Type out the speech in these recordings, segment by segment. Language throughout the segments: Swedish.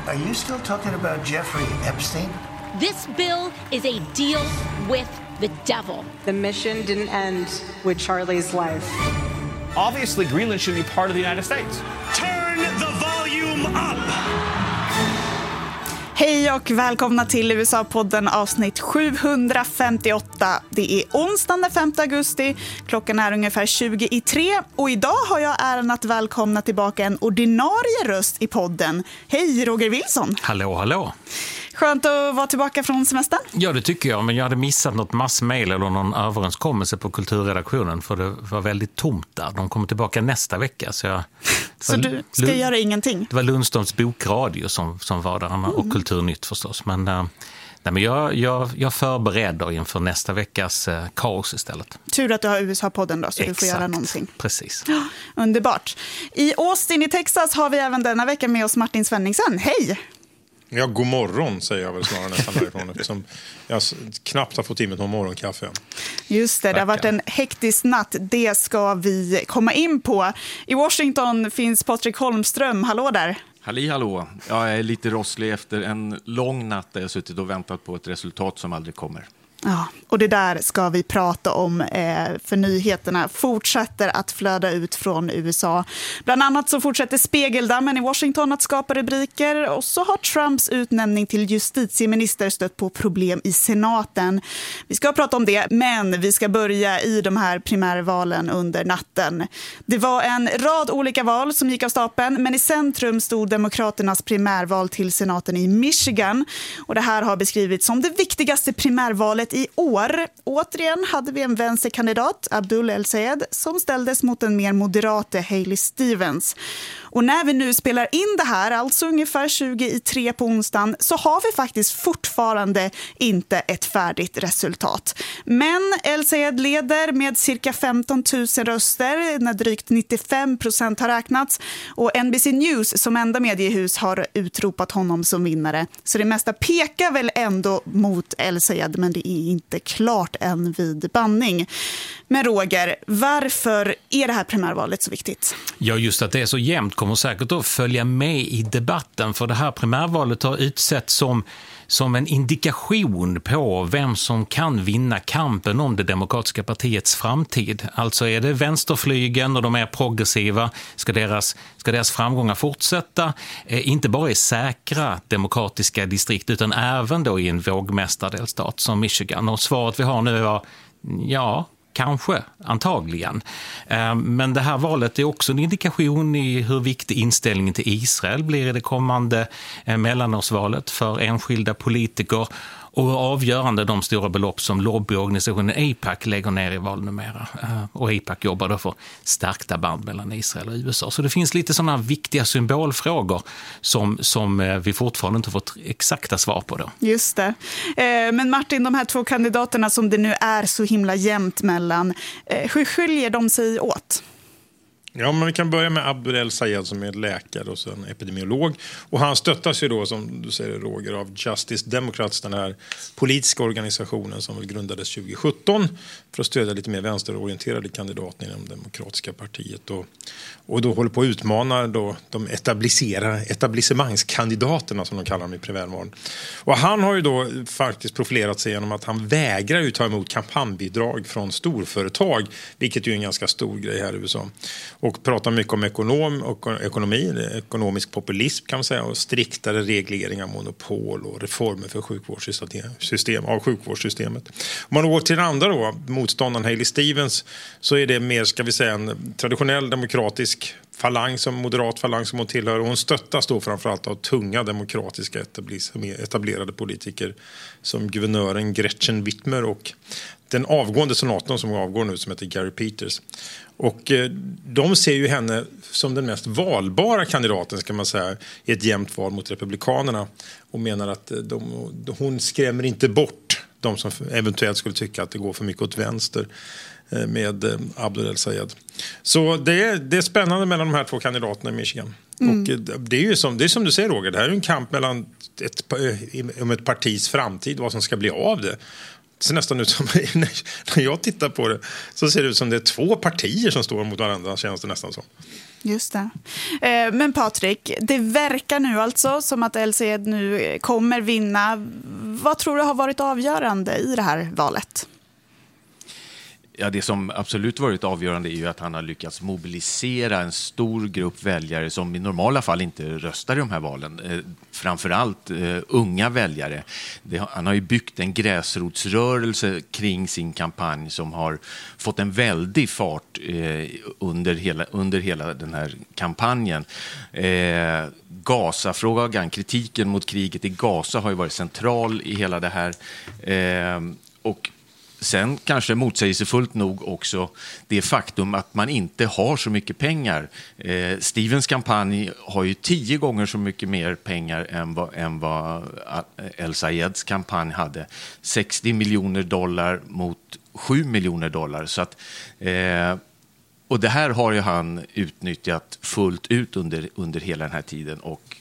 Are you still talking about Jeffrey Epstein? This bill is a deal with the devil. The mission didn't end with Charlie's life. Obviously, Greenland should be part of the United States. Turn the volume up! Hej och välkomna till USA-podden avsnitt 758. Det är onsdagen den 5 augusti, klockan är ungefär 20:03 och idag har jag äran att välkomna tillbaka en ordinarie röst i podden. Hej Roger Wilson! Hallå, hallå! Skönt att vara tillbaka från semestern. Ja, det tycker jag, men jag hade missat något massmail eller någon överenskommelse på kulturredaktionen för det var väldigt tomt där. De kommer tillbaka nästa vecka. Så du ska göra ingenting? Det var Lundströms bokradio som var där och Kulturnytt förstås. Men, jag förbereder inför nästa veckas kaos istället. Tur att du har USA-podden då, så du får göra någonting. Precis. Ja, underbart. I Austin i Texas har vi även denna vecka med oss Martin Svenningsson. Hej! Ja, god morgon säger jag väl snarare nästan därifrån eftersom jag knappt har fått in någon morgonkaffe än. Just det, det har varit en hektisk natt. Det ska vi komma in på. I Washington finns Patrik Holmström. Hallå där! Hallå. Jag är lite rosslig efter en lång natt där jag suttit och väntat på ett resultat som aldrig kommer. Ja, och det där ska vi prata om för nyheterna fortsätter att flöda ut från USA. Bland annat så fortsätter spegeldammen i Washington att skapa rubriker och så har Trumps utnämning till justitieminister stött på problem i senaten. Vi ska prata om det, men vi ska börja i de här primärvalen under natten. Det var en rad olika val som gick av stapeln, men i centrum stod Demokraternas primärval till senaten i Michigan. Och det här har beskrivits som det viktigaste primärvalet i år. Återigen hade vi en vänsterkandidat, Abdul El-Sayed, som ställdes mot en mer moderate Haley Stevens. Och när vi nu spelar in det här, alltså ungefär 20:03 på onsdagen, så har vi faktiskt fortfarande inte ett färdigt resultat. Men El-Sayed leder med cirka 15 000 röster när drygt 95% har räknats. Och NBC News som enda mediehus har utropat honom som vinnare. Så det mesta pekar väl ändå mot El-Sayed, men det är inte klart än vid bandning. Men Roger, varför är det här primärvalet så viktigt? Ja, just att det är så jämnt kommer säkert att följa med i debatten, för det här primärvalet har utsett som en indikation på vem som kan vinna kampen om det demokratiska partiets framtid. Alltså är det vänsterflygen och de är progressiva, ska deras framgångar fortsätta, inte bara i säkra demokratiska distrikt utan även då i en vågmästardelstat som Michigan. Och svaret vi har nu är ja, kanske, antagligen. Men det här valet är också en indikation i hur viktig inställningen till Israel blir i det kommande mellanårsvalet för enskilda politiker och avgörande de stora belopp som lobbyorganisationen AIPAC lägger ner i val numera. Och AIPAC jobbar då för stärkta band mellan Israel och USA. Så det finns lite sådana viktiga symbolfrågor som vi fortfarande inte fått exakta svar på då. Just det. Men Martin, de här två kandidaterna som det nu är så himla jämnt mellan, hur skiljer de sig åt? Ja, men vi kan börja med Abdul El-Sayed som är läkare och så en epidemiolog. Och han stöttas ju då, som du säger Roger, av Justice Democrats, den här politiska organisationen som grundades 2017 för att stödja lite mer vänsterorienterade kandidater inom det demokratiska partiet. Och då håller på att utmana då de etablissemangskandidaterna som de kallar dem i primärvalen. Och han har ju då faktiskt profilerat sig genom att han vägrar ju ta emot kampanjbidrag från storföretag, vilket ju är en ganska stor grej här i USA. Och pratar mycket om ekonomi, ekonomisk populism kan man säga, och striktare regleringar, monopol och reformer för sjukvårdssystemet. Om man går till den andra då, motståndaren Haley Stevens, så är det mer, ska vi säga, en traditionell demokratisk falang, som moderat falang som hon tillhör, och hon stöttas då framförallt av tunga demokratiska etablerade politiker som guvernören Gretchen Whitmer och den avgående senatorn som avgår nu som heter Gary Peters. Och de ser ju henne som den mest valbara kandidaten, ska man säga, i ett jämnt val mot republikanerna, och menar att hon skrämmer inte bort de som eventuellt skulle tycka att det går för mycket åt vänster med Abdul El-Sayed. Så det är spännande mellan de här två kandidaterna i Michigan. Och det är ju som du säger Roger, det här är en kamp mellan om ett partis framtid, vad som ska bli av det. Det ser nästan ut som, när jag tittar på det så ser det ut som det är två partier som står mot varandra, känns det nästan som. Just det. Men Patrik, det verkar nu alltså som att El-Sayed nu kommer vinna. Vad tror du har varit avgörande i det här valet? Ja, det som absolut varit avgörande är ju att han har lyckats mobilisera en stor grupp väljare som i normala fall inte röstar i de här valen. Framförallt unga väljare. Han har ju byggt en gräsrotsrörelse kring sin kampanj som har fått en väldig fart under hela den här kampanjen. Gaza-frågan, kritiken mot kriget i Gaza har ju varit central i hela det här. Och sen kanske motsägelsefullt nog också det faktum att man inte har så mycket pengar. Stevens kampanj har ju 10 gånger så mycket mer pengar än vad El-Sayeds kampanj hade. $60 miljoner mot $7 miljoner. Så att, och det här har ju han utnyttjat fullt ut under hela den här tiden och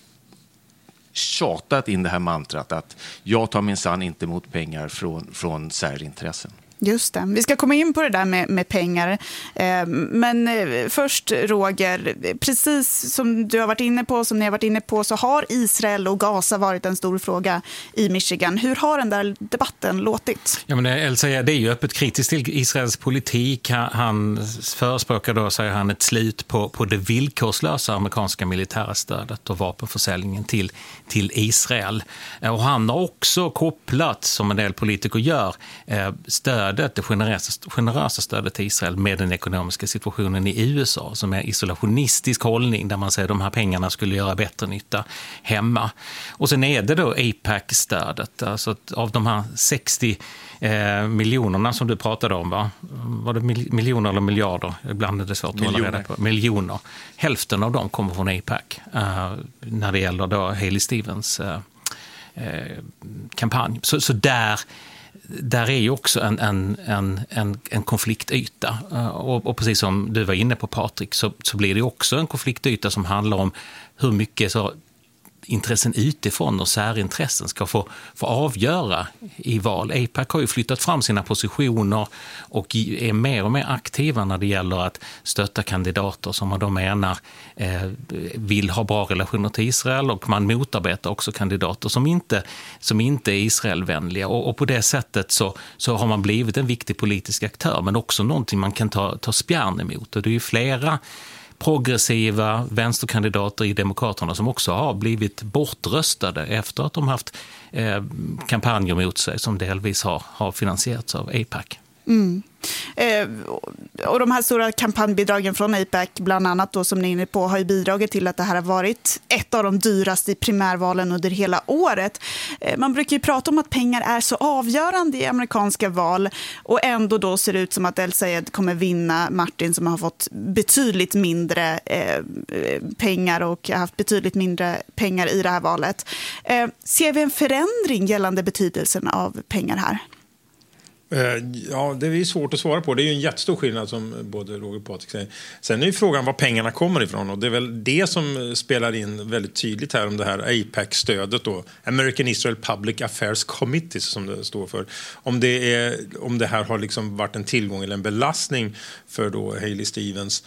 tjatat in det här mantrat att jag tar minsann inte emot pengar från särintressen. Just det. Vi ska komma in på det där med pengar. Men först, Roger, precis som du har varit inne på, som ni har varit inne på, så har Israel och Gaza varit en stor fråga i Michigan. Hur har den där debatten låtit? Ja, men El-Sayed är ju öppet kritisk till Israels politik. Han förespråkar då, säger han, ett slut på det villkorslösa amerikanska militära stödet och vapenförsäljningen till Israel. Och han har också kopplat, som en del politiker gör, det generösa stödet till Israel med den ekonomiska situationen i USA som är isolationistisk hållning där man säger att de här pengarna skulle göra bättre nytta hemma. Och sen är det då AIPAC-stödet, alltså av de här 60 miljonerna som du pratade om, va? Var det miljoner eller miljarder? Ibland är det svårt att hålla reda på. Miljoner. Hälften av dem kommer från AIPAC när det gäller då Haley Stevens kampanj. Så där är ju också en konfliktyta. Och precis som du var inne på, Patrik, så blir det också en konfliktyta som handlar om hur mycket så intressen utifrån och särintressen ska få avgöra i val. AIPAC har ju flyttat fram sina positioner och är mer och mer aktiva när det gäller att stötta kandidater som man då menar vill ha bra relationer till Israel, och man motarbetar också kandidater som inte är Israelvänliga. Och på det sättet så har man blivit en viktig politisk aktör, men också någonting man kan ta spjärn emot. Och det är ju flera progressiva vänsterkandidater i Demokraterna som också har blivit bortröstade efter att de haft kampanjer mot sig som delvis har finansierats av AIPAC. Mm. Och de här stora kampanjbidragen från AIPAC, bland annat då, som ni är inne på, har ju bidragit till att det här har varit ett av de dyraste i primärvalen under hela året. Man brukar ju prata om att pengar är så avgörande i amerikanska val, och ändå då ser det ut som att El-Sayed kommer vinna Martin, som har fått betydligt mindre pengar och har haft betydligt mindre pengar i det här valet. Ser vi en förändring gällande betydelsen av pengar här? Ja, det är ju svårt att svara på. Det är ju en jättestor skillnad som både Roger och Patrik säger. Sen är ju frågan var pengarna kommer ifrån, och det är väl det som spelar in väldigt tydligt här om det här AIPAC-stödet då. American Israel Public Affairs Committee som det står för. Om det här har liksom varit en tillgång eller en belastning för då Haley Stevens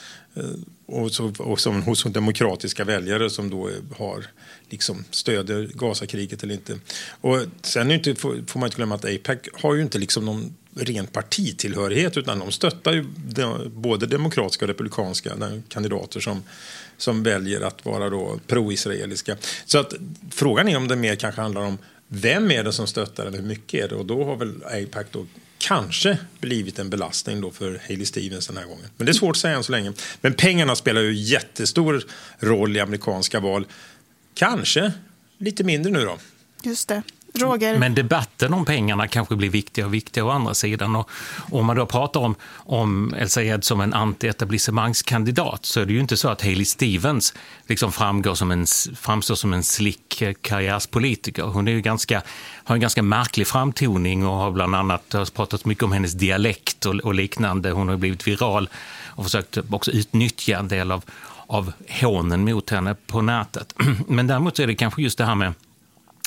och som hos demokratiska väljare som då har liksom stöder Gazakriget eller inte. Och sen får man inte glömma att AIPAC har ju inte liksom någon ren partitillhörighet, utan de stöttar ju både demokratiska och republikanska kandidater som väljer att vara då pro-israeliska. Så att frågan är om det mer kanske handlar om vem är det som stöttar eller hur mycket är det, och då har väl AIPAC då kanske blivit en belastning då för Haley Stevens den här gången. Men det är svårt att säga än så länge. Men pengarna spelar ju jättestor roll i amerikanska val. Kanske lite mindre nu då. Just det. Roger. Men debatten om pengarna kanske blir viktigare och viktigare å andra sidan. Och om man då pratar om El-Sayed som en anti-etablissemangskandidat, så är det ju inte så att Haley Stevens liksom framstår som en slick karriärspolitiker. Hon är ju har en ganska märklig framtoning och har bland annat pratat mycket om hennes dialekt och liknande. Hon har blivit viral och försökt också utnyttja en del av hånen mot henne på nätet. Men däremot så är det kanske just det här med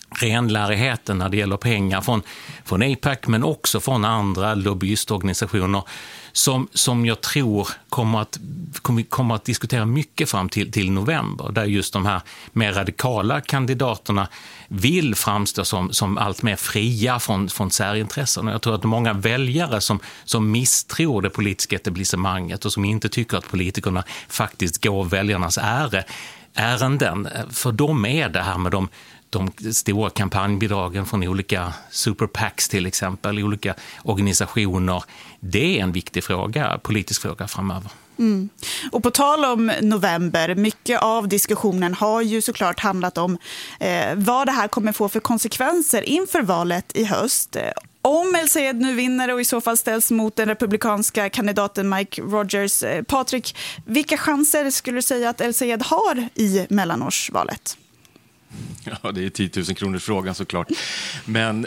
renlärigheten när det gäller pengar från AIPAC men också från andra lobbyistorganisationer som jag tror kommer att diskutera mycket fram till november, där just de här mer radikala kandidaterna vill framstå som allt mer fria från särintressen. Och jag tror att många väljare som misstror det politiska etablissemanget och som inte tycker att politikerna faktiskt går väljarnas ärenden, för dem är det här med de stora kampanjbidragen från olika super PACs till exempel, olika organisationer, det är en viktig fråga, politisk fråga framöver. Mm. Och på tal om november, mycket av diskussionen har ju såklart handlat om vad det här kommer få för konsekvenser inför valet i höst. Om El-Sayed nu vinner och i så fall ställs mot den republikanska kandidaten Mike Rogers. Patrik, vilka chanser skulle du säga att El-Sayed har i mellanårsvalet? Ja, det är 10 000 kronor frågan såklart. Men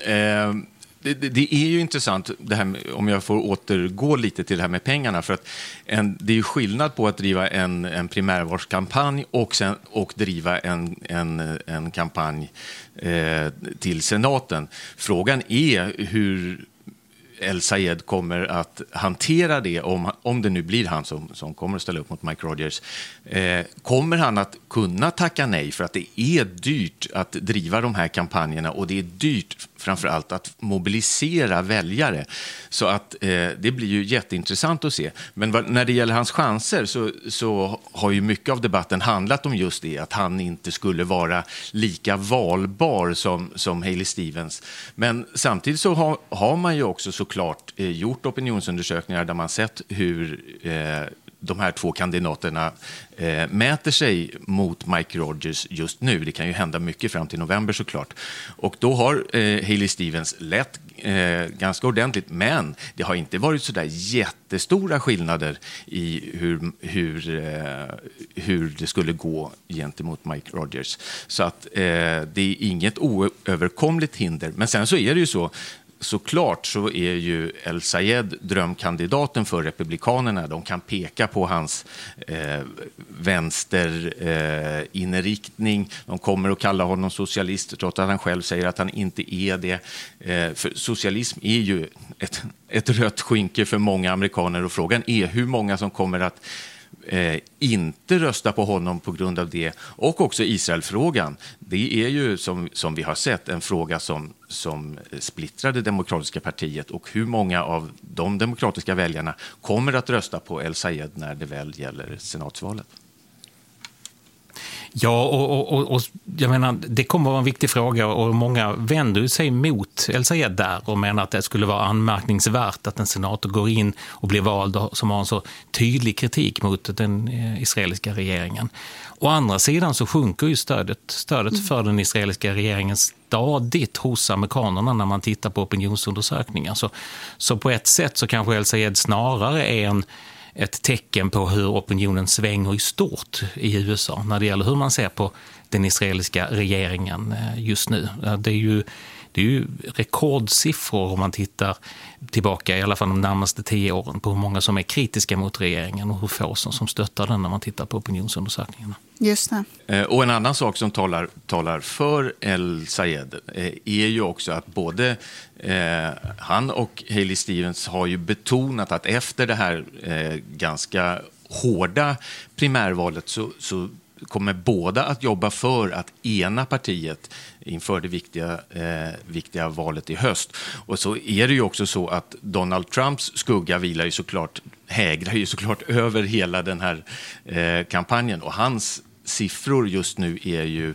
det är ju intressant det här med, om jag får återgå lite till det här med pengarna, för att det är ju skillnad på att driva en primärvalskampanj och driva en kampanj till senaten. Frågan är hur El-Sayed kommer att hantera det om det nu blir han som kommer att ställa upp mot Mike Rogers. Kommer han att kunna tacka nej, för att det är dyrt att driva de här kampanjerna och det är dyrt framförallt att mobilisera väljare. Så att det blir ju jätteintressant att se. Men när det gäller hans chanser så har ju mycket av debatten handlat om just det, att han inte skulle vara lika valbar som Hailey Stevens. Men samtidigt så har man ju också såklart gjort opinionsundersökningar där man sett hur de här två kandidaterna mäter sig mot Mike Rogers just nu. Det kan ju hända mycket fram till november såklart. Och då har Hailey Stevens lett ganska ordentligt, men det har inte varit så där jättestora skillnader i hur det skulle gå gentemot Mike Rogers. Så att det är inget oöverkomligt hinder. Men sen så är det ju såklart så är ju El-Sayed drömkandidaten för republikanerna. De kan peka på hans vänsterinriktning. De kommer att kalla honom socialist trots att han själv säger att han inte är det. För socialism är ju ett rött skynke för många amerikaner, och frågan är hur många som kommer att inte rösta på honom på grund av det. Och också Israelfrågan. Det är ju som vi har sett en fråga som splittrar det demokratiska partiet, och hur många av de demokratiska väljarna kommer att rösta på El-Sayed när det väl gäller senatsvalet. Ja, och jag menar, det kommer att vara en viktig fråga, och många vänder sig mot El-Sayed där och menar att det skulle vara anmärkningsvärt att en senator går in och blir vald som har en så tydlig kritik mot den israeliska regeringen. Å andra sidan så sjunker ju stödet för den israeliska regeringen stadigt hos amerikanerna när man tittar på opinionsundersökningar. Så på ett sätt så kanske El-Sayed snarare är ett tecken på hur opinionen svänger i stort i USA när det gäller hur man ser på den israeliska regeringen just nu. Det är ju rekordsiffror om man tittar tillbaka i alla fall de närmaste 10 åren på hur många som är kritiska mot regeringen och hur få som stöttar den när man tittar på opinionsundersökningarna. Just det. Och en annan sak som talar för El-Sayed är ju också att både han och Hailey Stevens har ju betonat att efter det här ganska hårda primärvalet så kommer båda att jobba för att ena partiet inför det viktiga valet i höst. Och så är det ju också så att Donald Trumps skugga hägrar ju såklart över hela den här kampanjen, och hans siffror just nu är ju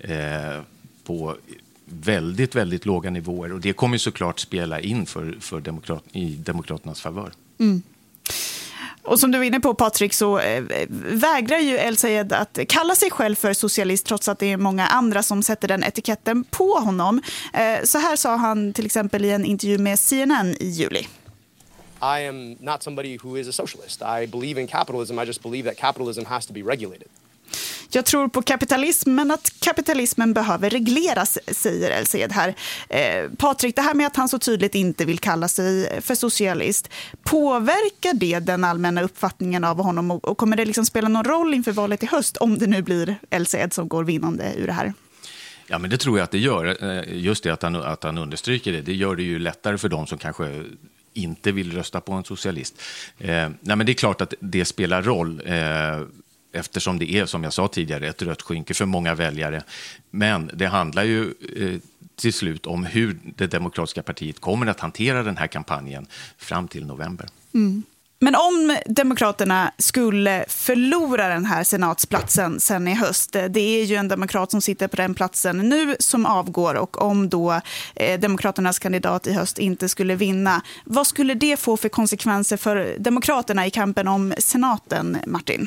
på väldigt, väldigt låga nivåer, och det kommer ju såklart spela in i demokraternas favör. Mm. Och som du var inne på, Patrik, så vägrar ju El-Sayed att kalla sig själv för socialist trots att det är många andra som sätter den etiketten på honom. Så här sa han till exempel i en intervju med CNN i juli. I am not somebody who is a socialist. I believe in capitalism. I just believe that capitalism has to be regulated. Jag tror på kapitalism, men att kapitalismen behöver regleras, säger El-Sayed här. Patrik, det här med att han så tydligt inte vill kalla sig för socialist, påverkar det den allmänna uppfattningen av honom, och kommer det liksom spela någon roll inför valet i höst om det nu blir El-Sayed som går vinnande ur det här? Ja, men det tror jag att det gör. Just det att han understryker det. Det gör det ju lättare för dem som kanske inte vill rösta på en socialist. Nej, men det är klart att det spelar roll eftersom det är, som jag sa tidigare, ett rött skynke för många väljare. Men det handlar ju till slut om hur det demokratiska partiet kommer att hantera den här kampanjen fram till november. Mm. Men om Demokraterna skulle förlora den här senatsplatsen sen i höst, det är ju en demokrat som sitter på den platsen nu som avgår, och om då Demokraternas kandidat i höst inte skulle vinna, vad skulle det få för konsekvenser för Demokraterna i kampen om senaten, Martin?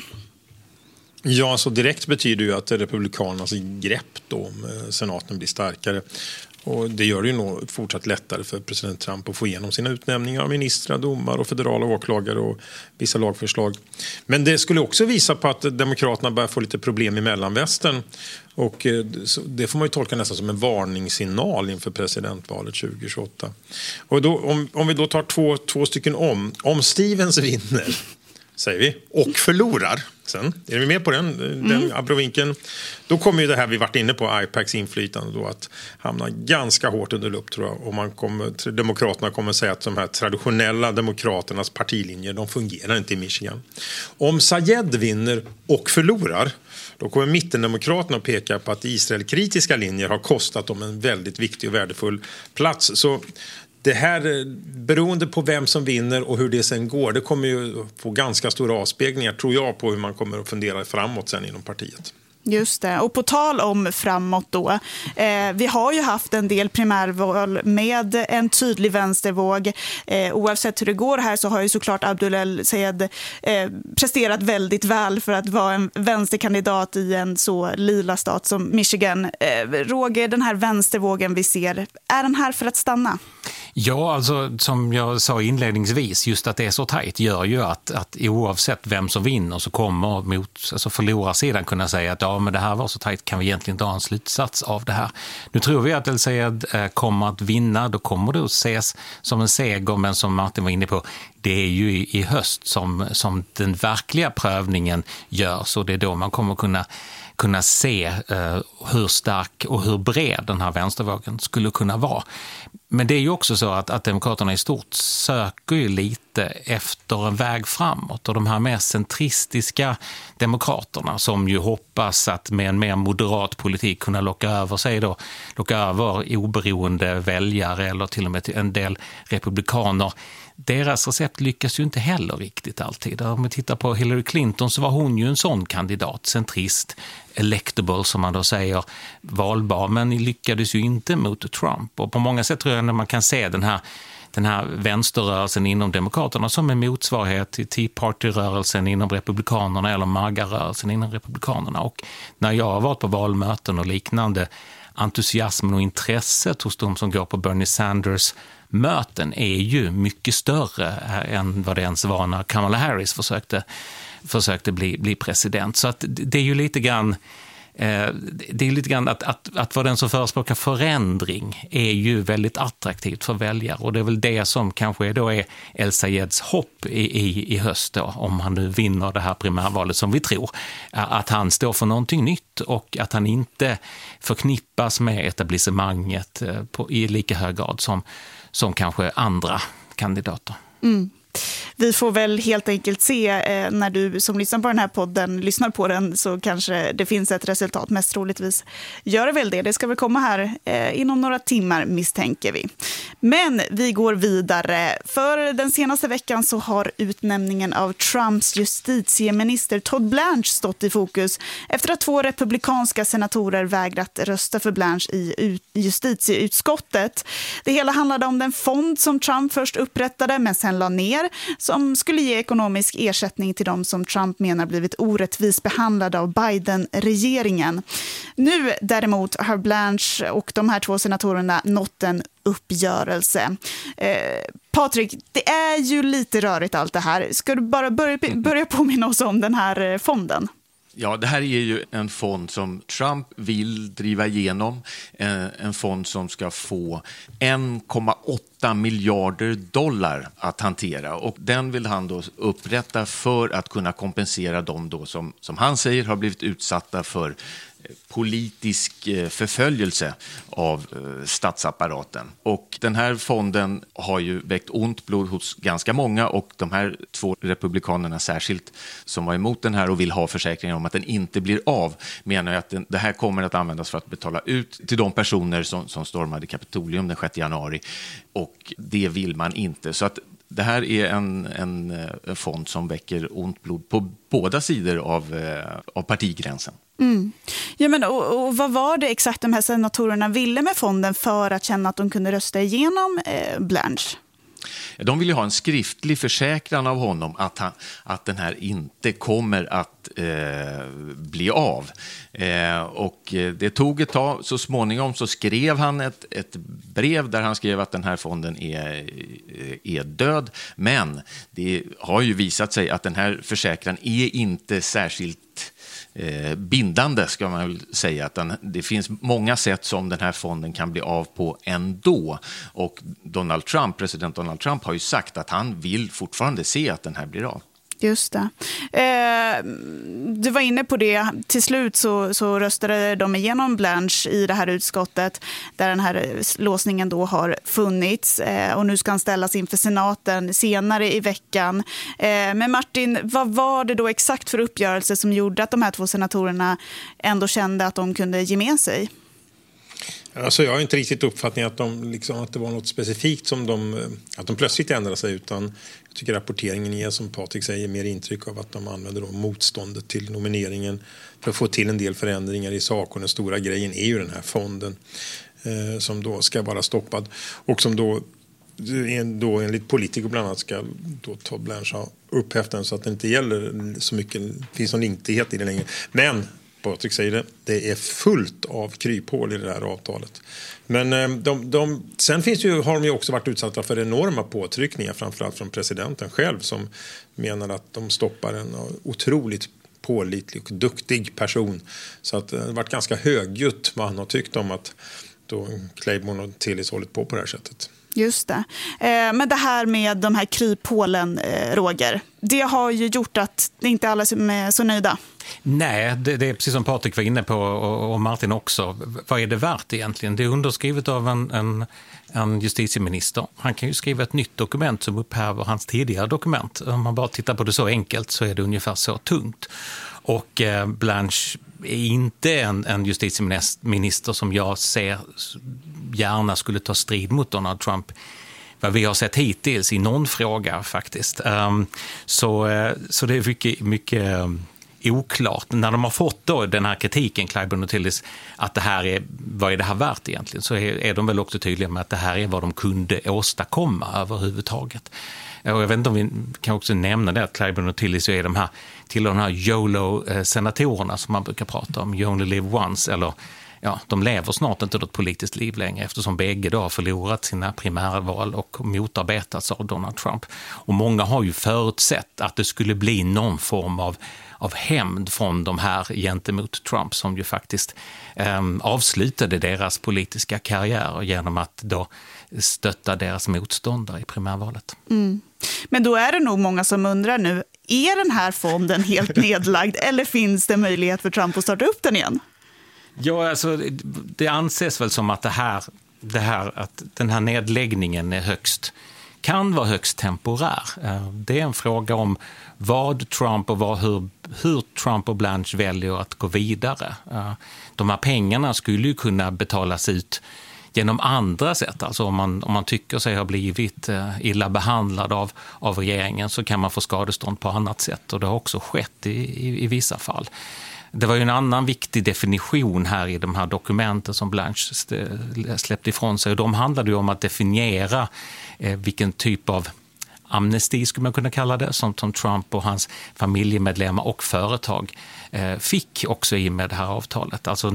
Ja, så direkt betyder ju att republikanernas grepp då om senaten blir starkare. Och det gör det ju nog fortsatt lättare för president Trump att få igenom sina utnämningar av ministrar, domar och federala åklagare och vissa lagförslag. Men det skulle också visa på att demokraterna börjar få lite problem i mellanvästern. Och det får man ju tolka nästan som en varningssignal inför presidentvalet 2028. Och då, om vi då tar två stycken om Stevens vinner, säger vi, och förlorar sen, är vi med på den abrovinkeln, då kommer ju det här vi varit inne på, IPACs inflytande då att hamna ganska hårt under lupp, tror jag. Och demokraterna kommer säga att de här traditionella demokraternas partilinjer, de fungerar inte i Michigan. Om Sayed vinner och förlorar, då kommer mittendemokraterna att peka på att Israel-kritiska linjer har kostat dem en väldigt viktig och värdefull plats. Så det här, beroende på vem som vinner och hur det sen går, det kommer ju få ganska stora avspeglingar, tror jag, på hur man kommer att fundera framåt sen inom partiet. Just det. Och på tal om framåt då, vi har ju haft en del primärval med en tydlig vänstervåg. Oavsett hur det går här så har ju såklart Abdul Sayed presterat väldigt väl för att vara en vänsterkandidat i en så lila stat som Michigan. Roger, den här vänstervågen vi ser, är den här för att stanna? Ja, alltså som jag sa inledningsvis, just att det är så tajt gör ju att oavsett vem som vinner så kommer förlorarsidan kunna säga att ja, men det här var så tajt, kan vi egentligen dra en slutsats av det här. Nu tror vi att El Sayed kommer att vinna, då kommer det att ses som en seger, men som Martin var inne på, det är ju i höst som den verkliga prövningen görs, och det är då man kommer kunna se hur stark och hur bred den här vänstervågen skulle kunna vara. Men det är ju också så att demokraterna i stort söker ju lite efter en väg framåt, och de här mer centristiska demokraterna som ju hoppas att med en mer moderat politik kunna locka över oberoende väljare eller till och med en del republikaner. Deras recept lyckas ju inte heller riktigt alltid. Om vi tittar på Hillary Clinton så var hon ju en sån kandidat, centrist, electable som man då säger, valbar, men lyckades ju inte mot Trump. Och på många sätt tror jag när man kan se den här vänsterrörelsen inom demokraterna som en motsvarighet till Tea Party-rörelsen inom republikanerna eller MAGA-rörelsen inom republikanerna. Och när jag har varit på valmöten och liknande, entusiasmen och intresset hos de som går på Bernie Sanders möten är ju mycket större än vad det ens var när Kamala Harris försökte bli president. Så att det är ju lite grann att vara den som förespråkar förändring är ju väldigt attraktivt för väljare, och det är väl det som kanske då är El Sayeds hopp i höst då, om han nu vinner det här primärvalet som vi tror, att han står för någonting nytt och att han inte förknippas med etablissemanget i lika hög grad som kanske andra kandidater. Mm. Vi får väl helt enkelt se när du som lyssnar på den här podden lyssnar på den, så kanske det finns ett resultat. Mest troligtvis gör det väl det. Det ska väl komma här inom några timmar, misstänker vi. Men vi går vidare. För den senaste veckan så har utnämningen av Trumps justitieminister Todd Blanche stått i fokus efter att 2 republikanska senatorer vägrat rösta för Blanche i justitieutskottet. Det hela handlade om den fond som Trump först upprättade men sen la ner, som skulle ge ekonomisk ersättning till dem som Trump menar blivit orättvis behandlade av Biden-regeringen. Nu däremot har Blanche och de här 2 senatorerna nått en uppgörelse. Patrik, det är ju lite rörigt allt det här. Ska du bara börja påminna oss om den här fonden? Ja, det här är ju en fond som Trump vill driva igenom. En fond som ska få 1,8 miljarder dollar att hantera. Och den vill han då upprätta för att kunna kompensera dem då som han säger har blivit utsatta för politisk förföljelse av statsapparaten. Och den här fonden har ju väckt ont blod hos ganska många, och de här 2 republikanerna särskilt som var emot den här och vill ha försäkringar om att den inte blir av, menar ju att det här kommer att användas för att betala ut till de personer som stormade Kapitolium den 6 januari, och det vill man inte. Så att det här är en fond som väcker ont blod på båda sidor av partigränsen. Mm. Ja, men, och vad var det exakt de här senatorerna ville med fonden för att känna att de kunde rösta igenom Blanche? De vill ju ha en skriftlig försäkran av honom att den här inte kommer att bli av. Och det tog ett tag. Så småningom så skrev han ett brev där han skrev att den här fonden är död. Men det har ju visat sig att den här försäkran är inte särskilt bindande, ska man väl säga. Att det finns många sätt som den här fonden kan bli av på ändå. Och president Donald Trump har ju sagt att han vill fortfarande se att den här blir av. Just det. Du var inne på det. Till slut så röstade de igenom Blanche i det här utskottet där den här låsningen då har funnits. Och nu ska han ställas inför senaten senare i veckan. Men Martin, vad var det då exakt för uppgörelse som gjorde att de här 2 senatorerna ändå kände att de kunde ge med sig? Alltså jag har inte riktigt uppfattning att det var något specifikt som att de plötsligt ändrade sig, utan jag tycker rapporteringen ger, som Patrik säger, mer intryck av att de använder motståndet till nomineringen för att få till en del förändringar i sak. Och den stora grejen är ju den här fonden som då ska vara stoppad och som då enligt politiker bland annat ska då ta Blanche upphävt den så att det inte gäller så mycket, finns någon giltighet i det längre. Men Patrik säger det är fullt av kryphål i det här avtalet. Men sen har de ju också varit utsatta för enorma påtryckningar, framförallt från presidenten själv, som menar att de stoppar en otroligt pålitlig och duktig person. Så att det har varit ganska högljutt vad han har tyckt om att då Claiborne och Tillis hållit på det här sättet. Just det. Men det här med de här kryphålen, Roger, det har ju gjort att inte alla är så nöjda. Nej, det är precis som Patrik var inne på och Martin också. Vad är det värt egentligen? Det är underskrivet av en justitieminister. Han kan ju skriva ett nytt dokument som upphäver hans tidigare dokument. Om man bara tittar på det så enkelt så är det ungefär så tungt. Och Blanche är inte en justitieminister som jag ser gärna skulle ta strid mot Donald Trump. Vad vi har sett hittills i någon fråga faktiskt. Så det är mycket oklart. När de har fått då den här kritiken, Claiborne och Tillis, att det här är, vad är det här värt egentligen, så är de väl också tydliga med att det här är vad de kunde åstadkomma överhuvudtaget. Och jag vet inte om vi kan också nämna det att Claiborne och Tillis är de här YOLO-senatorerna som man brukar prata om, You Only Live Once, eller ja, de lever snart inte något politiskt liv längre eftersom bägge då har förlorat sina primärval och motarbetats av Donald Trump. Och många har ju förutsett att det skulle bli någon form av hämnd från de här gentemot Trump som ju faktiskt avslutade deras politiska karriär genom att då stötta deras motståndare i primärvalet. Mm. Men då är det nog många som undrar nu, är den här fonden helt nedlagd eller finns det möjlighet för Trump att starta upp den igen? Ja, alltså det anses väl som att att den här nedläggningen kan vara högst temporär. Det är en fråga om vad Trump och hur Trump och Blanche väljer att gå vidare. De här pengarna skulle ju kunna betalas ut genom andra sätt. Alltså om man tycker sig ha blivit illa behandlad av regeringen så kan man få skadestånd på annat sätt. Och det har också skett i vissa fall. Det var ju en annan viktig definition här i de här dokumenten som Blanche släppte ifrån sig. Och de handlade ju om att definiera vilken typ av amnesti skulle man kunna kalla det, som Trump och hans familjemedlemmar och företag fick också i med det här avtalet. Alltså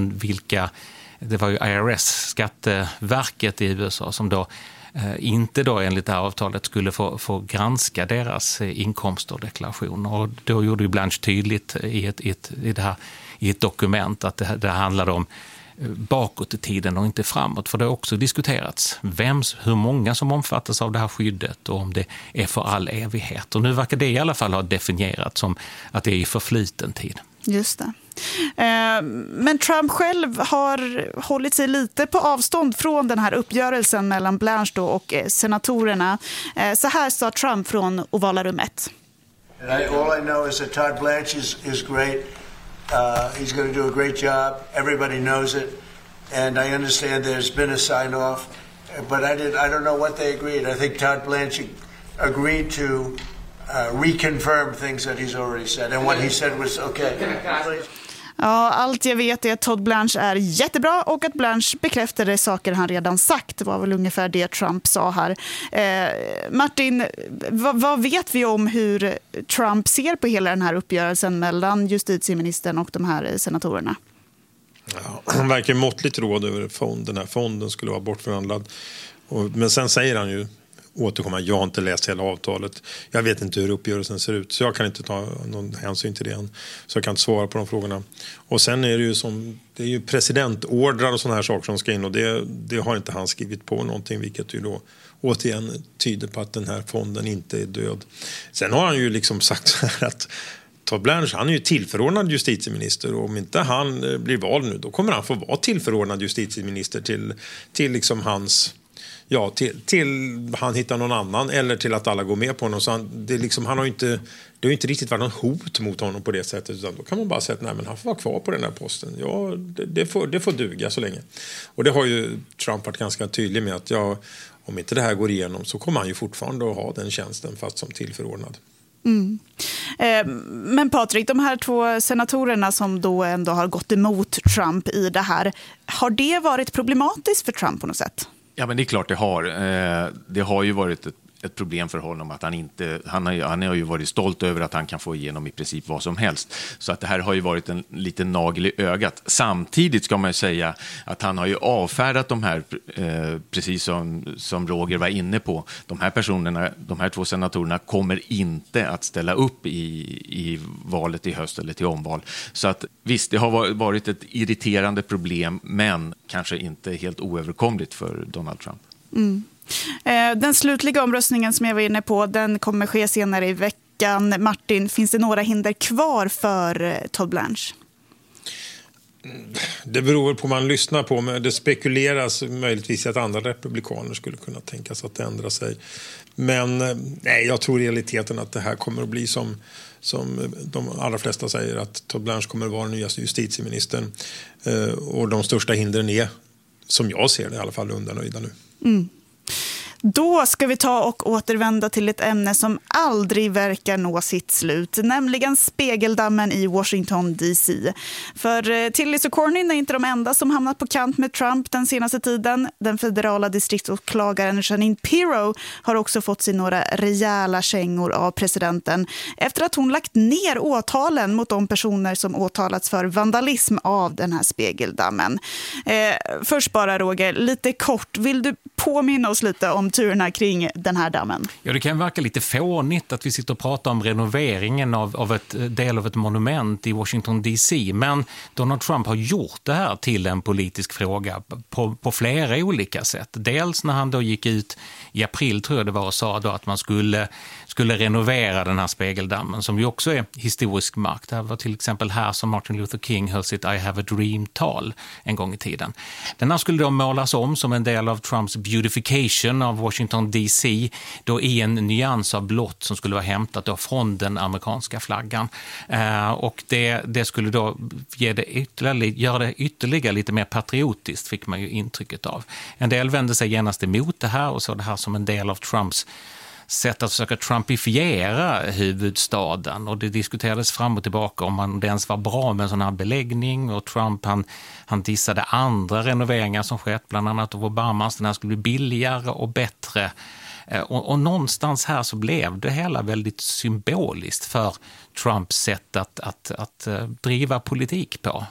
det var ju IRS, Skatteverket i USA, som då inte då enligt det här avtalet skulle få granska deras inkomster och deklarationer. Och då gjorde ju Blanche tydligt i ett dokument att det handlade om bakåt i tiden och inte framåt. För det har också diskuterats hur många som omfattas av det här skyddet och om det är för all evighet. Och nu verkar det i alla fall ha definierats som att det är i förfluten tid. Just det. Men Trump själv har hållit sig lite på avstånd från den här uppgörelsen mellan Blanche då och senatorerna. Så här sa Trump från ovala rummet. All I know is that Todd Blanche is great. He's going to do a great job. Everybody knows it. And I understand there's been a sign-off. But I don't know what they agreed. I think Todd Blanche agreed to reconfirm things that he's already said. And what he said was okay. Ja, allt jag vet är att Todd Blanche är jättebra och att Blanche bekräftade saker han redan sagt. Det var väl ungefär det Trump sa här. Martin, vad vet vi om hur Trump ser på hela den här uppgörelsen mellan justitieministern och de här senatorerna? Ja, han verkar måttligt råd över fonden. Den här fonden skulle vara bortförhandlad. Men sen säger han ju, återkomma, jag har inte läst hela avtalet. Jag vet inte hur uppgörelsen ser ut. Så jag kan inte ta någon hänsyn till det än. Så jag kan inte svara på de frågorna. Och sen är det ju det är ju presidentordrar och såna här saker som ska in. Och det har inte han skrivit på någonting. Vilket ju då återigen tyder på att den här fonden inte är död. Sen har han ju liksom sagt så här att Todd Blanche, han är ju tillförordnad justitieminister, och om inte han blir vald nu, då kommer han få vara tillförordnad justitieminister till liksom hans, ja, till han hittar någon annan, eller till att alla går med på honom. Så det har inte riktigt varit någon hot mot honom på det sättet, utan då kan man bara säga att nej, men han får vara kvar på den här posten. Ja, det får duga så länge. Och det har ju Trump varit ganska tydlig med, att om inte det här går igenom så kommer han ju fortfarande att ha den tjänsten, fast som tillförordnad. Mm. Men Patrik, de här två senatorerna som då ändå har gått emot Trump i det här, har det varit problematiskt för Trump på något sätt? Ja, men det är klart det har. Det har ju varit ett problem för honom att han har ju varit stolt över att han kan få igenom i princip vad som helst. Så att det här har ju varit en liten nagel i ögat. Samtidigt ska man ju säga att han har ju avfärdat de här, precis som Roger var inne på. De här två senatorerna kommer inte att ställa upp i valet i höst eller till omval. Så att visst, det har varit ett irriterande problem, men kanske inte helt oöverkomligt för Donald Trump. Mm. Den slutliga omröstningen som jag var inne på, den kommer ske senare i veckan. Martin, finns det några hinder kvar för Todd Blanche? Det beror på vad man lyssnar på, men det spekuleras möjligtvis att andra republikaner skulle kunna tänkas att ändra sig. Men nej, jag tror i realiteten att det här kommer att bli som de allra flesta säger, att Todd Blanche kommer att vara den nya justitieministern. Och de största hindren är, som jag ser det i alla fall, undanröjda nu. Mm. Då ska vi ta och återvända till ett ämne som aldrig verkar nå sitt slut, nämligen spegeldammen i Washington DC. För Tillis och Cornyn är inte de enda som hamnat på kant med Trump den senaste tiden. Den federala distriktsåklagaren Jeanine Pirro har också fått sig några rejäla kängor av presidenten efter att hon lagt ner åtalen mot de personer som åtalats för vandalism av den här spegeldammen. Först bara, Roger, lite kort, vill du påminna oss lite om turerna kring den här dammen? Ja, det kan verka lite fånigt att vi sitter och pratar om renoveringen av ett del av ett monument i Washington DC, men Donald Trump har gjort det här till en politisk fråga på flera olika sätt. Dels när han då gick ut i april, tror jag det var, och sa då att man skulle renovera den här spegeldammen, som ju också är historisk mark. Det var till exempel här som Martin Luther King höll sitt I have a dream-tal en gång i tiden. Den här skulle då målas om som en del av Trumps beautification av Washington DC, då i en nyans av blått som skulle vara hämtat då från den amerikanska flaggan. Och det skulle då göra det ytterligare lite mer patriotiskt, fick man ju intrycket av. En del vände sig genast emot det här och så det här som en del av Trumps sätt att försöka trumpifiera huvudstaden, och det diskuterades fram och tillbaka om det ens var bra med en sån här beläggning, och Trump han dissade andra renoveringar som skett, bland annat av Obamas. Den här skulle bli billigare och bättre, och någonstans här så blev det hela väldigt symboliskt för Trumps sätt att driva politik på.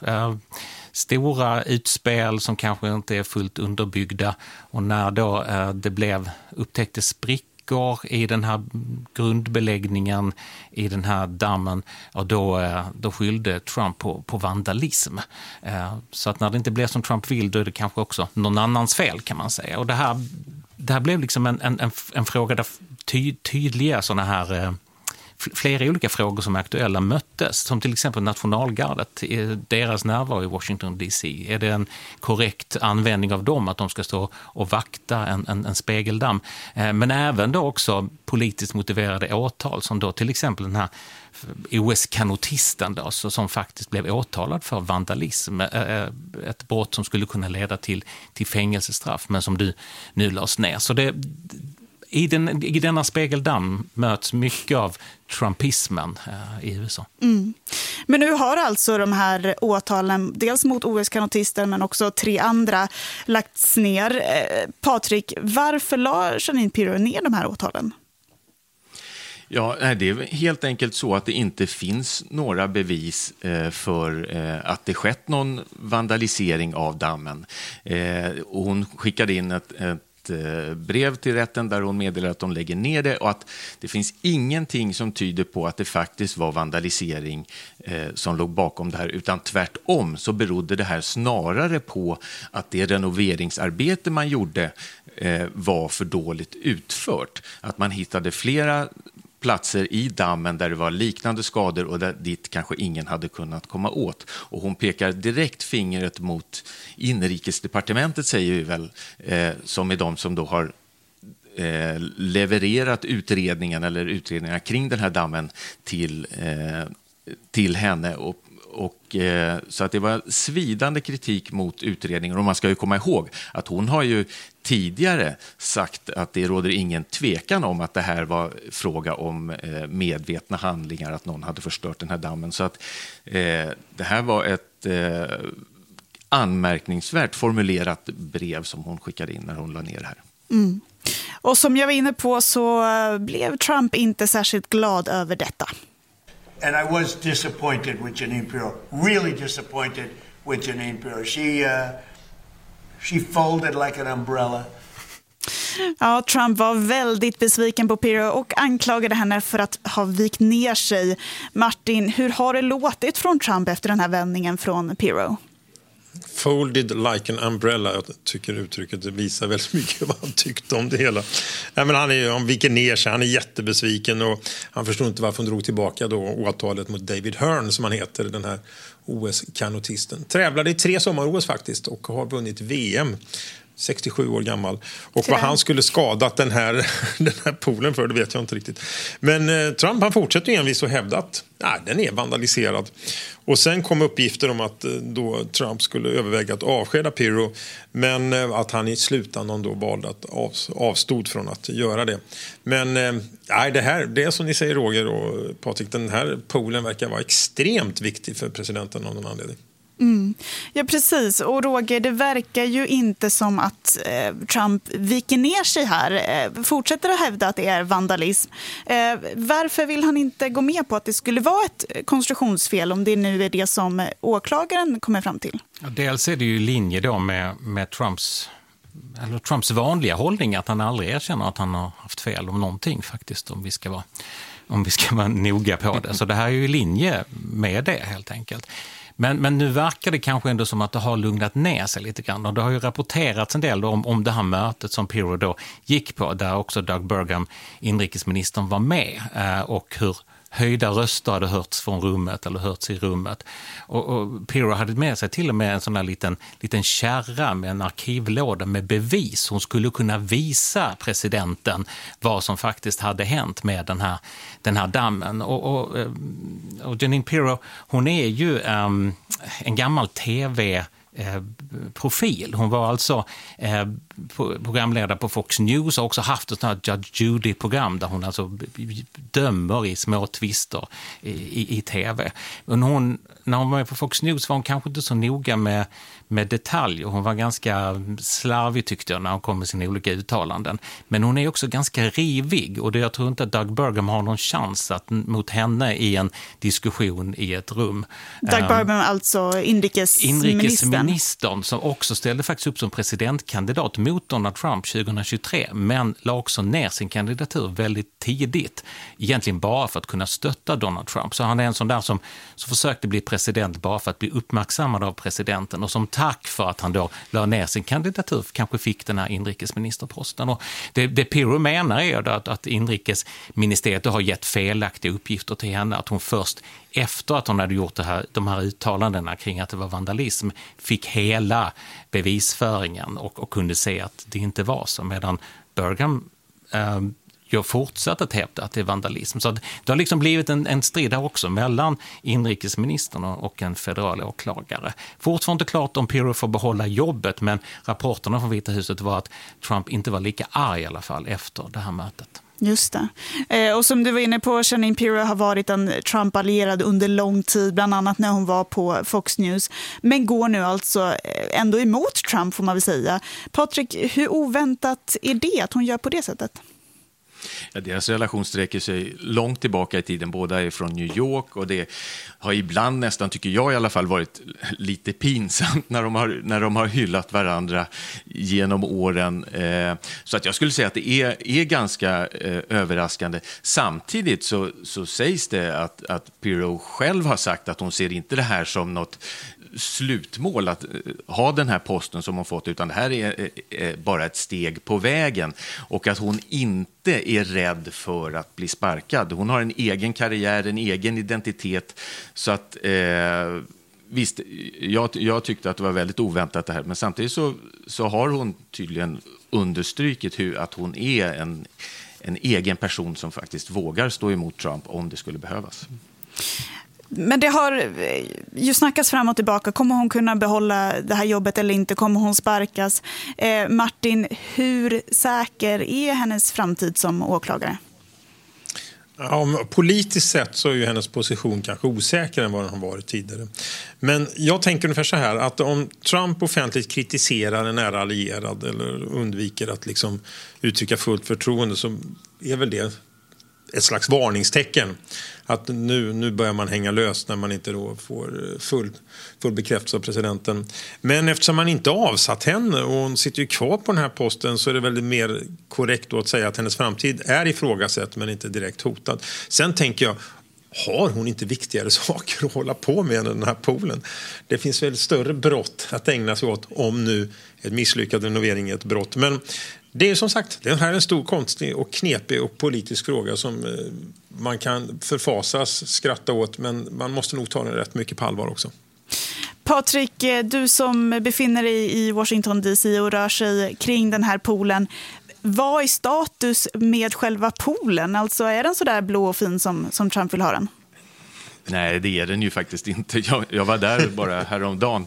Stora utspel som kanske inte är fullt underbyggda, och när då det upptäcktes sprickor i den här grundbeläggningen i den här dammen, och då skyllde Trump på vandalism. Så att när det inte blev som Trump vill, då är det kanske också någon annans fel, kan man säga. Och det här blev liksom en fråga där tydliga såna här flera olika frågor som är aktuella möttes, som till exempel nationalgardet, deras närvaro i Washington DC. Är det en korrekt användning av dem att de ska stå och vakta en spegeldamm? Men även då också politiskt motiverade åtal, som då till exempel den här OS-kanotisten då, som faktiskt blev åtalad för vandalism, ett brott som skulle kunna leda till fängelsestraff, men som nu lades ner. Så i denna spegeldamm möts mycket av trumpismen i USA. Men nu har alltså de här åtalen, dels mot OS-kanotisten men också 3 andra, lagts ner. Patrik, varför la Jeanine Pirro ner de här åtalen? Ja, det är helt enkelt så att det inte finns några bevis för att det skett någon vandalisering av dammen. Och hon skickade in ett brev till rätten där hon meddelar att de lägger ner det och att det finns ingenting som tyder på att det faktiskt var vandalisering som låg bakom det här, utan tvärtom så berodde det här snarare på att det renoveringsarbete man gjorde var för dåligt utfört. Att man hittade flera platser i dammen där det var liknande skador och där dit kanske ingen hade kunnat komma åt. Och hon pekar direkt fingret mot inrikesdepartementet, säger vi väl, som är de som då har levererat utredningarna kring den här dammen till henne. Så att det var svidande kritik mot utredningen. Och man ska ju komma ihåg att hon har ju tidigare sagt att det råder ingen tvekan om att det här var fråga om medvetna handlingar, att någon hade förstört den här dammen. Så att det här var ett anmärkningsvärt formulerat brev som hon skickade in när hon la ner det här. Och som jag var inne på så blev Trump inte särskilt glad över detta. And I was disappointed with Jeanine Pirro, really disappointed with Jeanine Pirro. She folded like an umbrella. Ja, Trump var väldigt besviken på Pirro och anklagade henne för att ha vikt ner sig. Martin, hur har det låtit från Trump efter den här vändningen från Pirro? Folded like an umbrella, jag tycker uttrycket visar väldigt mycket vad han tyckte om det hela. Ja, men han viker ner sig, han är jättebesviken och han förstår inte varför han drog tillbaka då åtalet mot David Hearn, som han heter, den här OS-kanotisten. Tävlade i 3 sommar-OS faktiskt och har vunnit VM. 67 år gammal. Och vad han skulle skadat den här poolen för, det vet jag inte riktigt. Men Trump, han fortsätter envis och hävda att den är vandaliserad. Och sen kom uppgifter om att då Trump skulle överväga att avskeda Pirro, men att han i slutändan då valde att avstod från att göra det. Men det är som ni säger, Roger och Patrik, den här poolen verkar vara extremt viktig för presidenten av någon anledning. Ja, precis. Och Roger, det verkar ju inte som att Trump viker ner sig här. Fortsätter att hävda att det är vandalism. Varför vill han inte gå med på att det skulle vara ett konstruktionsfel, om det nu är det som åklagaren kommer fram till? Ja, dels är det ju i linje då med Trumps vanliga hållning, att han aldrig erkänner att han har haft fel om någonting faktiskt, om vi ska vara noga på det. Så det här är ju i linje med det helt enkelt. Men nu verkar det kanske ändå som att det har lugnat ner sig lite grann. Och det har ju rapporterats en del om det här mötet som Pirro då gick på, där också Doug Burgum, inrikesministern, var med. Och hur höjda röster hade hörts i rummet. Och Pirro hade med sig till och med en sån här liten kärra med en arkivlåda med bevis. Hon skulle kunna visa presidenten vad som faktiskt hade hänt med den här dammen. Och Jeanine Pirro, hon är ju en gammal tv-profil. Hon var alltså programledare på Fox News och också haft ett sånt här Judge Judy-program där hon alltså dömer i små tvister i tv. Och när hon var på Fox News var hon kanske inte så noga med detaljer. Hon var ganska slarvig, tyckte jag, när hon kom med sina olika uttalanden. Men hon är också ganska rivig, och jag tror inte att Doug Burgum har någon chans mot henne i en diskussion i ett rum. Doug Burgum, alltså inrikesministern, som också ställde faktiskt upp som presidentkandidat mot Donald Trump 2023, men la också ner sin kandidatur väldigt tidigt, egentligen bara för att kunna stötta Donald Trump. Så han är en sån där som försökte bli president bara för att bli uppmärksammad av presidenten, och som tack för att han då la ner sin kandidatur kanske fick den här inrikesministerposten. Och det Pirro menar är att inrikesministeriet har gett felaktiga uppgifter till henne, att hon först efter att hon hade gjort de här uttalandena kring att det var vandalism fick hela bevisföringen och kunde se att det inte var så, medan Burgum jag fortsatt att hävda att det är vandalism. Så det har liksom blivit en strid här också mellan inrikesministern och en federal åklagare. Fortfarande inte klart om Pirro får behålla jobbet, men rapporterna från Vita huset var att Trump inte var lika arg i alla fall efter det här mötet. Just det. Och som du var inne på, Jeanine Pirro har varit en Trump-allierad under lång tid, bland annat när hon var på Fox News, men går nu alltså ändå emot Trump, får man väl säga. Patrik, hur oväntat är det att hon gör på det sättet? Ja, deras relation sträcker sig långt tillbaka i tiden. Båda är från New York, och det har ibland nästan, tycker jag i alla fall, varit lite pinsamt när de har hyllat varandra genom åren. Så att jag skulle säga att det är ganska överraskande. Samtidigt så sägs det att Pirro själv har sagt att hon ser inte det här som något slutmål att ha den här posten som hon fått, utan det här är bara ett steg på vägen, och att hon inte är rädd för att bli sparkad. Hon har en egen karriär, en egen identitet, så att visst, jag tyckte att det var väldigt oväntat det här, men samtidigt så har hon tydligen understrukit att hon är en egen person som faktiskt vågar stå emot Trump om det skulle behövas. Men det har ju snackats fram och tillbaka. Kommer hon kunna behålla det här jobbet eller inte? Kommer hon sparkas? Martin, hur säker är hennes framtid som åklagare? Politiskt sett så är ju hennes position kanske osäkrare än vad den har varit tidigare. Men jag tänker ungefär så här, att om Trump offentligt kritiserar en nära allierad eller undviker att liksom uttrycka fullt förtroende, så är väl det ett slags varningstecken att nu börjar man hänga lös när man inte då får full bekräftelse av presidenten. Men eftersom man inte avsatt henne och hon sitter ju kvar på den här posten, så är det väldigt mer korrekt då att säga att hennes framtid är ifrågasatt men inte direkt hotad. Sen tänker jag, har hon inte viktigare saker att hålla på med än den här poolen? Det finns väl större brott att ägna sig åt, om nu ett misslyckad renovering är ett brott. Men det är som sagt, det här är en stor konstig och knepig och politisk fråga som man kan förfasas, skratta åt, men man måste nog ta den rätt mycket på allvar också. Patrik, du som befinner dig i Washington DC och rör sig kring den här poolen, vad är status med själva poolen? Alltså, är den så där blå och fin som Trump vill ha den? Nej, det är den ju faktiskt inte. Jag var där bara häromdagen.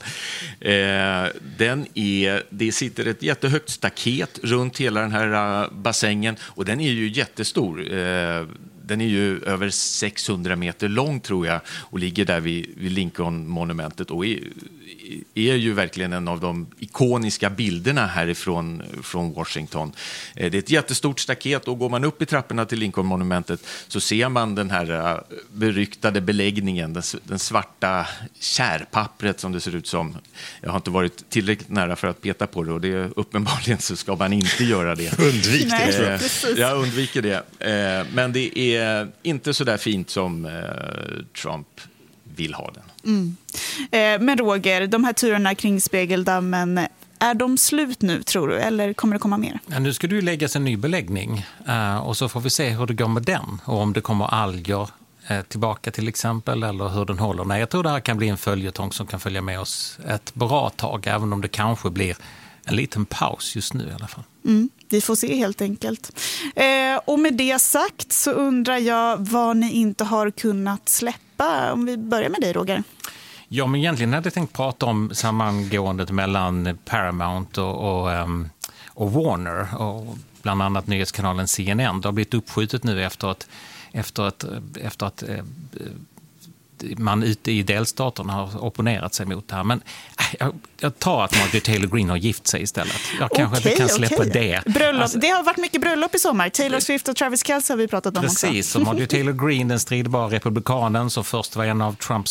Det sitter ett jättehögt staket runt hela den här bassängen, och den är ju jättestor. Den är ju över 600 meter lång, tror jag, och ligger där vid Lincoln-monumentet och är ju verkligen en av de ikoniska bilderna härifrån från Washington. Det är ett jättestort staket, och går man upp i trapporna till Lincoln-monumentet så ser man den här beryktade beläggningen, den svarta kärpappret som det ser ut som. Jag har inte varit tillräckligt nära för att peta på det, och det är uppenbarligen så ska man inte göra det. Undvik det, tror jag. Jag undviker det. Men det är inte så där fint som Trump vill ha den. Men Roger, de här turerna kring Spegeldammen, är de slut nu, tror du? Eller kommer det komma mer? Ja, nu ska du läggas en ny beläggning, och så får vi se hur det går med den. Och om det kommer alger tillbaka till exempel, eller hur den håller. Nej, jag tror det här kan bli en följetong som kan följa med oss ett bra tag, även om det kanske blir en liten paus just nu i alla fall. Vi får se helt enkelt. Och med det sagt så undrar jag vad ni inte har kunnat släppa. Om vi börjar med dig, Roger. Ja, men egentligen hade jag tänkt prata om sammangåendet mellan Paramount och Warner, och bland annat nyhetskanalen CNN. Det har blivit uppskjutet nu efter att man ute i delstaterna har opponerat sig mot det här. Men jag tar att Marjorie Taylor Greene har gift sig istället. Jag kanske inte kan släppa det. Bröllop. Alltså, det har varit mycket bröllop i sommar. Taylor Swift och Travis Kelce har vi pratat om också. Precis, och Marjorie Taylor Greene, den stridbara republikanen som först var en av Trumps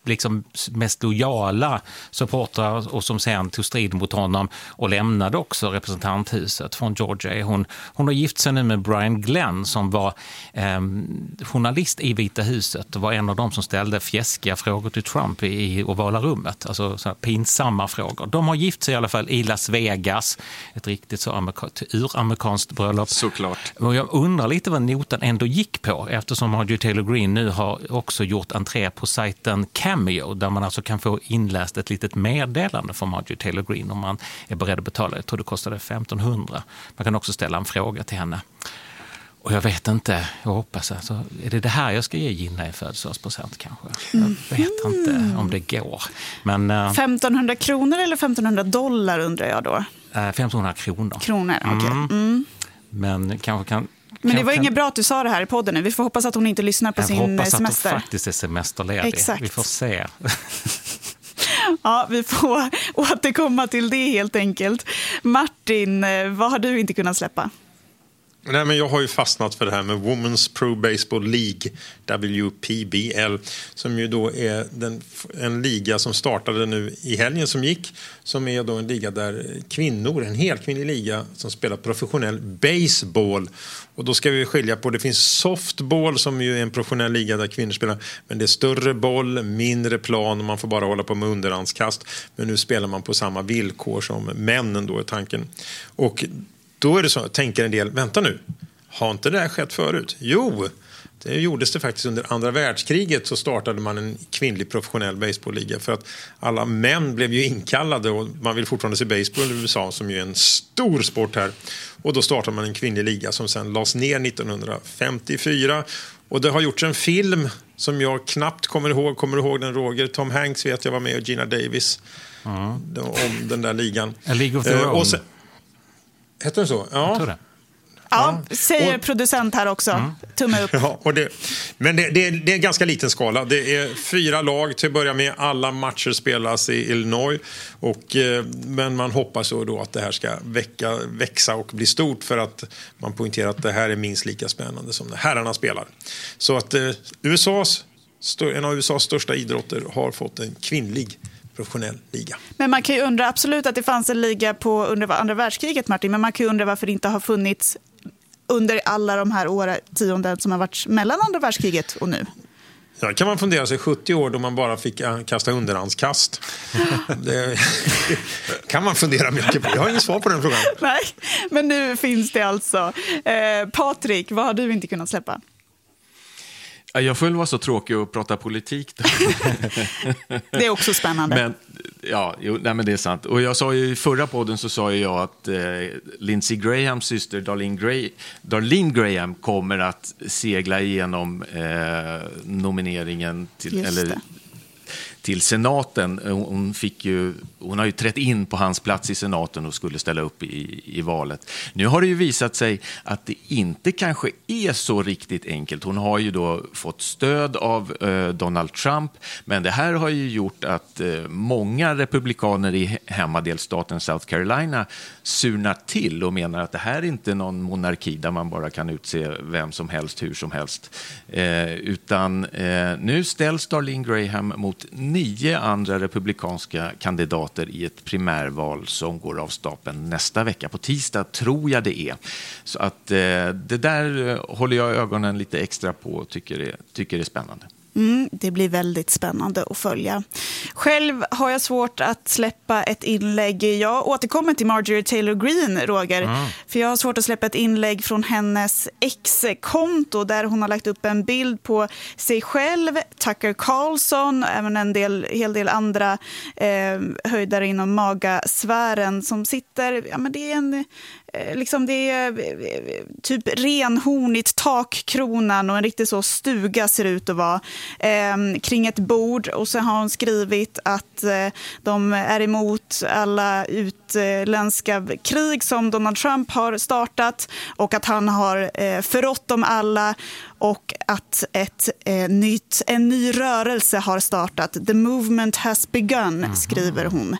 liksom mest lojala supportrar och som sen tog strid mot honom och lämnade också representanthuset från Georgia. Hon har gift sig nu med Brian Glenn som var journalist i Vita huset och var en av dem som ställde fjäskiga frågor till Trump i ovala rummet, alltså så pinsamma frågor. De har gift sig i alla fall i Las Vegas, ett riktigt så uramerikanskt bröllop. Såklart. Och jag undrar lite vad notan ändå gick på, eftersom Marjorie Taylor Greene nu har också gjort entré på sajten Cameo, där man alltså kan få inläst ett litet meddelande från Marjorie Taylor Greene om man är beredd att betala. Jag tror det kostade 1500. Man kan också ställa en fråga till henne. Och jag vet inte, jag hoppas alltså, är det här jag ska ge Gina i födelsedagspresent kanske? Jag vet inte om det går. Men 1500 kronor eller 1500 dollar undrar jag då? 1500 kronor. Kronor, okej. Men kanske kan... Men det var inget bra att du sa det här i podden nu. Vi får hoppas att hon inte lyssnar på sin semester. Jag hoppas att hon faktiskt är semesterledig. Exakt. Vi får se. Ja, vi får återkomma till det helt enkelt. Martin, vad har du inte kunnat släppa? Nej, men jag har ju fastnat för det här med Women's Pro Baseball League, WPBL, som ju då är en liga som startade nu i helgen som gick, som är då en liga där kvinnor, en helkvinnlig liga som spelar professionell baseball. Och då ska vi skilja på, det finns softball som ju är en professionell liga där kvinnor spelar, men det är större boll, mindre plan och man får bara hålla på med underhandskast. Men nu spelar man på samma villkor som männen då är tanken. Och då är det så, tänker en del, vänta nu, har inte det här skett förut? Jo, det gjordes det faktiskt under andra världskriget, så startade man en kvinnlig professionell baseballliga för att alla män blev ju inkallade och man vill fortfarande se baseball i USA som ju är en stor sport här. Och då startade man en kvinnlig liga som sen lades ner 1954 och det har gjorts en film som jag knappt kommer ihåg den, Roger. Tom Hanks vet jag var med och Gina Davis om den där ligan. A League of Their Own. Heter det så? Ja. Jag tror det. Ja, säger producent här också. Tumme upp. Ja, men det är en ganska liten skala. Det är 4 lag till att börja med. Alla matcher spelas i Illinois. Men man hoppas då att det här ska växa och bli stort, för att man poängterar att det här är minst lika spännande som när herrarna spelar. Så att en av USAs största idrotter har fått en kvinnlig professionell liga. Men man kan ju undra, absolut att det fanns en liga under andra världskriget, Martin, men man kan ju undra varför det inte har funnits under alla de här årtionden som har varit mellan andra världskriget och nu. Ja, kan man fundera sig 70 år då man bara fick kasta underhandskast. Det kan man fundera mycket på. Jag har ingen svar på den frågan. Nej, men nu finns det alltså. Patrik, vad har du inte kunnat släppa? Jag får väl vara så tråkig och prata politik då. Det är också spännande. Men det är sant. Och jag sa ju i förra podden så sa jag att Lindsey Grahams syster Darlene Graham kommer att segla igenom nomineringen till senaten. Hon har ju trätt in på hans plats i senaten och skulle ställa upp i valet. Nu har det ju visat sig att det inte kanske är så riktigt enkelt. Hon har ju då fått stöd av Donald Trump, men det här har ju gjort att många republikaner i hemmadelstaten South Carolina surnar till och menar att det här är inte någon monarki där man bara kan utse vem som helst, hur som helst. Utan nu ställs Darlene Graham mot 9 andra republikanska kandidater i ett primärval som går av stapeln nästa vecka. På tisdag tror jag det är. Så att det där håller jag ögonen lite extra på och tycker det är spännande. Det blir väldigt spännande att följa. Själv har jag svårt att släppa ett inlägg. Jag återkommer till Marjorie Taylor Greene, Roger. För jag har svårt att släppa ett inlägg från hennes ex-konto där hon har lagt upp en bild på sig själv, Tucker Carlson, även en hel del andra höjdare inom magasfären som sitter. Ja, men det är det är typ renhornigt takkronan och en riktigt så stuga ser ut att vara kring ett bord, och så har hon skrivit att de är emot alla utländska krig som Donald Trump har startat och att han har förrått dem alla och att en ny rörelse har startat. The movement has begun, skriver hon.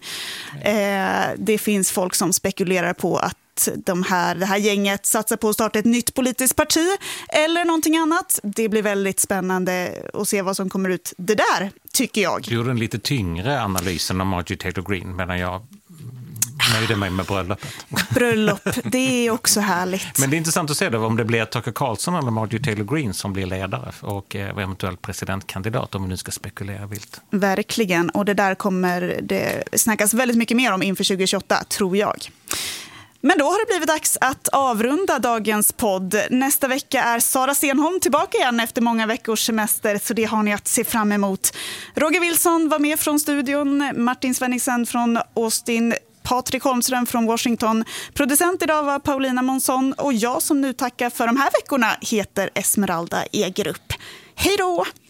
Det finns folk som spekulerar på att det här gänget satsar på att starta ett nytt politiskt parti eller någonting annat. Det blir väldigt spännande att se vad som kommer ut det där, tycker jag. Du gjorde en lite tyngre analys än av Marjorie Taylor Greene, medan jag nöjde mig med bröllopet. Bröllop, det är också härligt. Men det är intressant att se då, om det blir Tucker Carlson eller Marjorie Taylor Greene som blir ledare och eventuellt presidentkandidat, om vi nu ska spekulera vilt. Verkligen, och det där kommer det snackas väldigt mycket mer om inför 2028, tror jag. Men då har det blivit dags att avrunda dagens podd. Nästa vecka är Sara Stenholm tillbaka igen efter många veckors semester, så det har ni att se fram emot. Roger Wilson var med från studion, Martin Svenningsen från Austin, Patrik Holmström från Washington. Producent idag var Paulina Månsson, och jag som nu tackar för de här veckorna heter Esmeralda Egerup. Hej då!